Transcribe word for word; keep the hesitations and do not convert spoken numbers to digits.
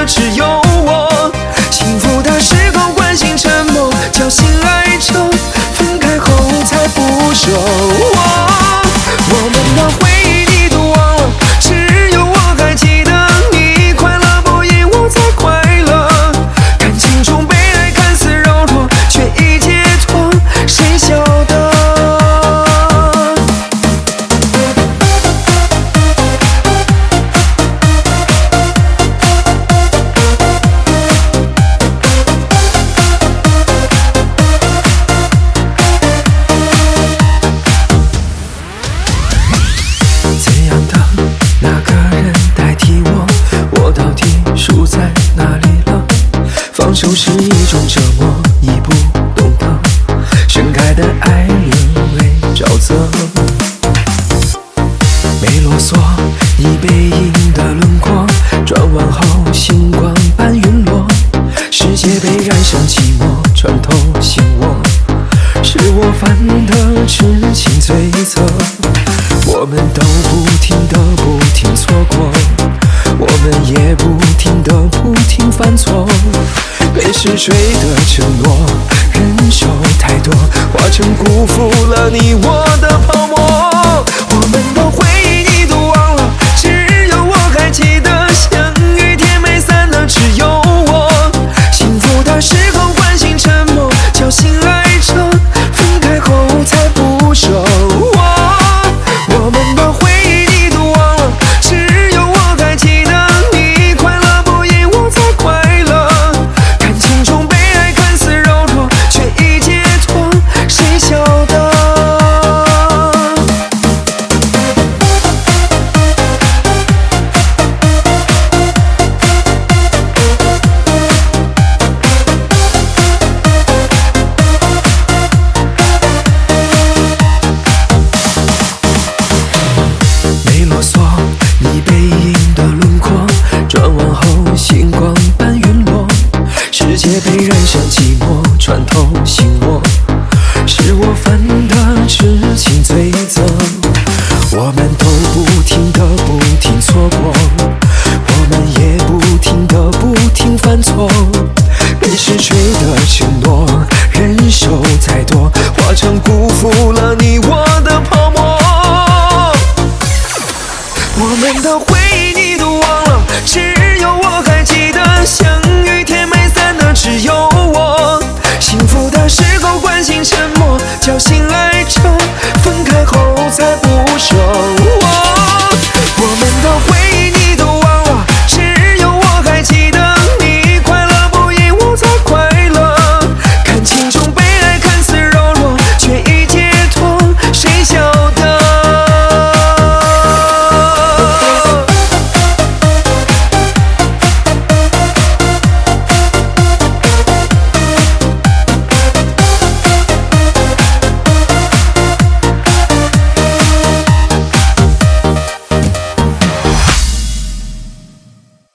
只有我。幸福的时候关心沉默，侥幸爱着，分开后才不舍。我我们的回忆你都忘了，只有我还记得你快乐不因我才快乐。感情中被爱看似柔弱，却已解脱，谁晓得？怎样的那个人代替我？我到底输在哪里了？放手是一种折磨，一不懂得盛开的爱沦为沼泽。没啰嗦，一背影的轮廓，转弯后星光般陨落。世界被染上寂寞，穿透心窝，是我犯的痴情罪责。我们都不停的不停错过，我们也不停的不停犯错。被试睡的承诺，忍受太多，化成辜负了你我。